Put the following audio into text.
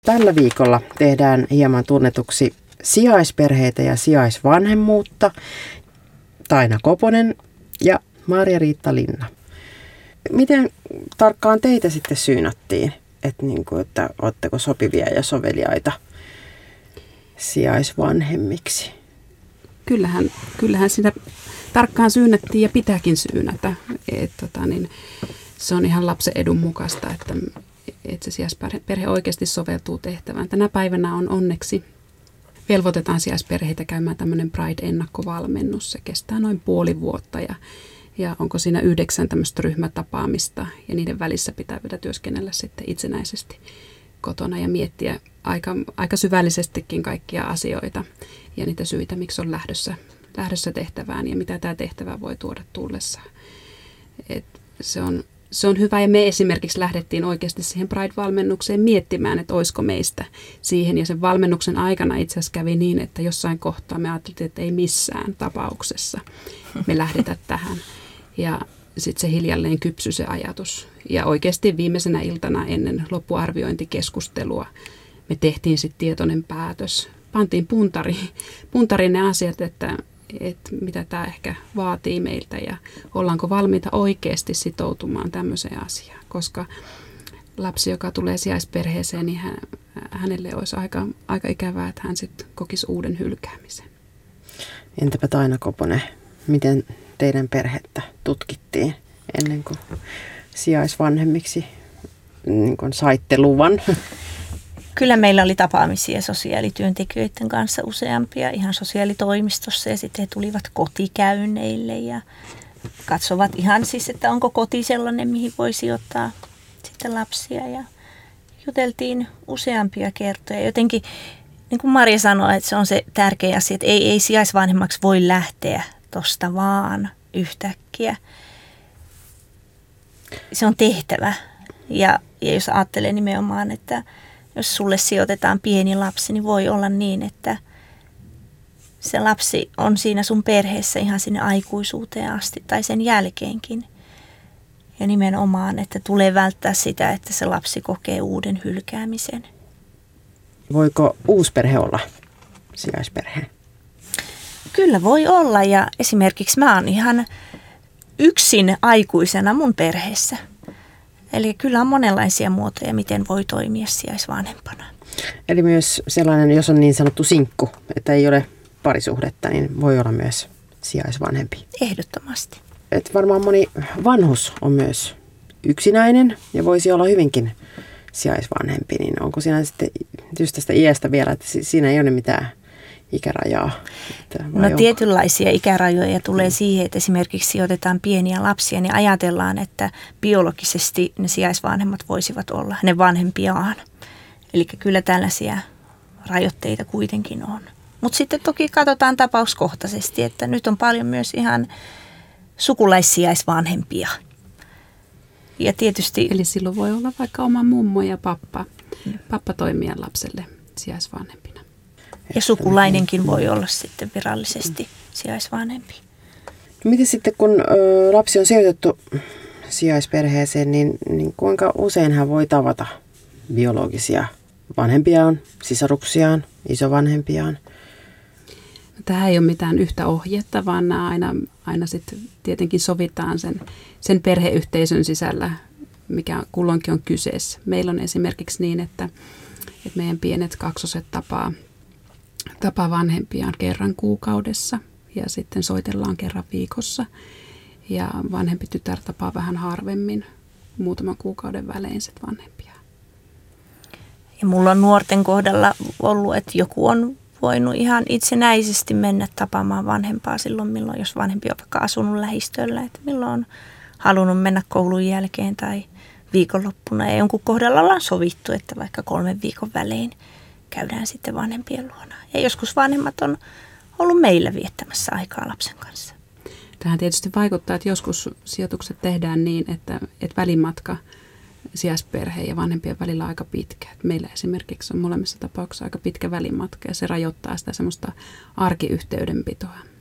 Tällä viikolla tehdään hieman tunnetuksi sijaisperheitä ja sijaisvanhemmuutta. Taina Koponen ja Marja-Riitta Linna. Miten tarkkaan teitä sitten syynattiin, että oletteko sopivia ja soveliaita sijaisvanhemmiksi? Kyllähän sitä tarkkaan syynättiin ja pitääkin syynätä. Se on ihan lapsen edun mukaista, että se sijaisperhe oikeasti soveltuu tehtävään. Tänä päivänä on onneksi velvoitetaan sijaisperheitä käymään tämmöinen Pride-ennakkovalmennus. Se kestää noin puoli vuotta ja onko siinä 9 tämmöistä ryhmätapaamista ja niiden välissä pitää vielä työskennellä sitten itsenäisesti kotona ja miettiä aika syvällisestikin kaikkia asioita ja niitä syitä, miksi on lähdössä tehtävään ja mitä tämä tehtävä voi tuoda tullessaan. Se on hyvä ja me esimerkiksi lähdettiin oikeasti siihen Pride-valmennukseen miettimään, että olisiko meistä siihen. Ja sen valmennuksen aikana itse asiassa kävi niin, että jossain kohtaa me ajattelin, että ei missään tapauksessa me lähdetä tähän. Ja sitten se hiljalleen kypsyi se ajatus. Ja oikeasti viimeisenä iltana ennen loppuarviointikeskustelua me tehtiin sitten tietoinen päätös. Pantiin puntariin ne asiat, että mitä tämä ehkä vaatii meiltä ja ollaanko valmiita oikeasti sitoutumaan tämmöiseen asiaan. Koska lapsi, joka tulee sijaisperheeseen, niin hänelle olisi aika ikävää, että hän sitten kokisi uuden hylkäämisen. Entäpä Taina Koponen, miten teidän perhettä tutkittiin ennen kuin sijaisvanhemmiksi niin kuin saitte luvan? Kyllä meillä oli tapaamisia sosiaalityöntekijöiden kanssa useampia ihan sosiaalitoimistossa ja sitten he tulivat kotikäynneille ja katsovat ihan siis, että onko koti sellainen, mihin voisi ottaa sitten lapsia ja juteltiin useampia kertoja. Jotenkin, niin kuin Marja sanoi, että se on se tärkeä asia, että ei sijaisvanhemmaksi voi lähteä tosta vaan yhtäkkiä. Se on tehtävä ja jos ajattelee nimenomaan, että jos sulle sijoitetaan pieni lapsi, niin voi olla niin, että se lapsi on siinä sun perheessä ihan sinne aikuisuuteen asti tai sen jälkeenkin. Ja nimenomaan, että tulee välttää sitä, että se lapsi kokee uuden hylkäämisen. Voiko uusperhe olla sijaisperhe? Kyllä voi olla ja esimerkiksi mä oon ihan yksin aikuisena mun perheessä. Eli kyllä on monenlaisia muotoja, miten voi toimia sijaisvanhempana. Eli myös sellainen, jos on niin sanottu sinkku, että ei ole parisuhdetta, niin voi olla myös sijaisvanhempi. Ehdottomasti. Et varmaan moni vanhus on myös yksinäinen ja voisi olla hyvinkin sijaisvanhempi. Niin onko siinä sitten just tästä iästä vielä, että siinä ei ole mitään ikärajaa? No tietynlaisia ikärajoja tulee siihen, että esimerkiksi sijoitetaan pieniä lapsia, niin ajatellaan, että biologisesti ne sijaisvanhemmat voisivat olla ne vanhempiaan. Eli kyllä tällaisia rajoitteita kuitenkin on. Mutta sitten toki katsotaan tapauskohtaisesti, että nyt on paljon myös ihan sukulaissijaisvanhempia. Ja tietysti, eli silloin voi olla vaikka oma mummo ja pappa. Pappa toimia lapselle sijaisvanhempina. Ja sukulainenkin voi olla sitten virallisesti sijaisvanhempi. No miten sitten, kun lapsi on sijoitettu sijaisperheeseen, niin kuinka usein hän voi tavata biologisia vanhempiaan, sisaruksiaan, isovanhempiaan? Tähän ei ole mitään yhtä ohjetta, vaan nämä aina sitten tietenkin sovitaan sen perheyhteisön sisällä, mikä kulloinkin on kyseessä. Meillä on esimerkiksi niin, että meidän pienet kaksoset tapaa vanhempiaan kerran kuukaudessa ja sitten soitellaan kerran viikossa. Ja vanhempi tytär tapaa vähän harvemmin, muutaman kuukauden välein sitten vanhempiaan. Ja mulla on nuorten kohdalla ollut, että joku on voinut ihan itsenäisesti mennä tapaamaan vanhempaa silloin, milloin, jos vanhempi on vaikka asunut lähistöllä, että milloin on halunnut mennä koulun jälkeen tai viikonloppuna. Ja jonkun kohdalla ollaan sovittu, että vaikka 3 viikon välein käydään sitten vanhempien luona. Ja joskus vanhemmat on ollut meillä viettämässä aikaa lapsen kanssa. Tähän tietysti vaikuttaa, että joskus sijoitukset tehdään niin, että välimatka sijaisperheen ja vanhempien välillä on aika pitkä. Meillä esimerkiksi on molemmissa tapauksissa aika pitkä välimatka ja se rajoittaa sitä semmoista arkiyhteydenpitoa.